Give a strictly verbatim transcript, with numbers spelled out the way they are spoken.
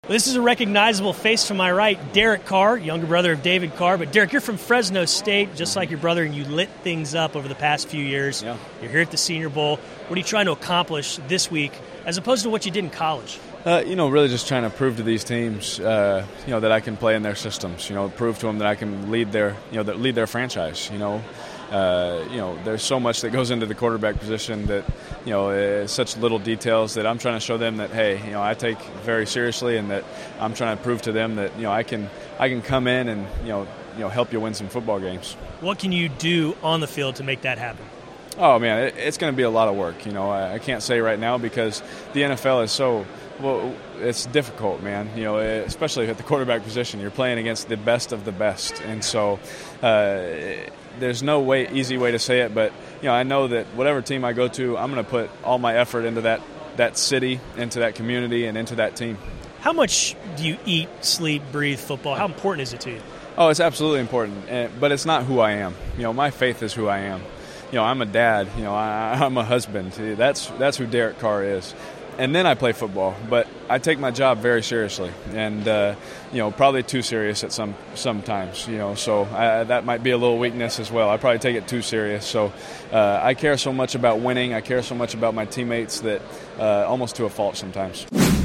This is a recognizable face to my right, Derek Carr, younger brother of David Carr. But Derek, you're from Fresno State, just like your brother, and you lit things up over the past few years. Yeah. You're here at the Senior Bowl. What are you trying to accomplish this week as opposed to what you did in college? Uh, you know, really just trying to prove to these teams, uh, you know, that I can play in their systems. You know, prove to them that I can lead their, you know, that lead their franchise. You know, uh, you know, there's so much that goes into the quarterback position that, you know, uh, such little details that I'm trying to show them that, hey, you know, I take very seriously, and that I'm trying to prove to them that, you know, I can, I can come in and, you know, you know, help you win some football games. What can you do on the field to make that happen? Oh man, it, it's going to be a lot of work. You know, I, I can't say right now because the N F L is so. Well, it's difficult, man. You know, especially at the quarterback position, you're playing against the best of the best, and so uh, there's no way, easy way to say it. But you know, I know that whatever team I go to, I'm going to put all my effort into that that city, into that community, and into that team. How much do you eat, sleep, breathe football? How important is it to you? Oh, it's absolutely important, but it's not who I am. You know, my faith is who I am. You know, I'm a dad. You know, I, I'm a husband. That's that's who Derek Carr is. And then I play football, but I take my job very seriously, and uh, you know, probably too serious at some sometimes. You know, so I, that might be a little weakness as well. I probably take it too serious. So uh, I care so much about winning. I care so much about my teammates that uh, almost to a fault sometimes.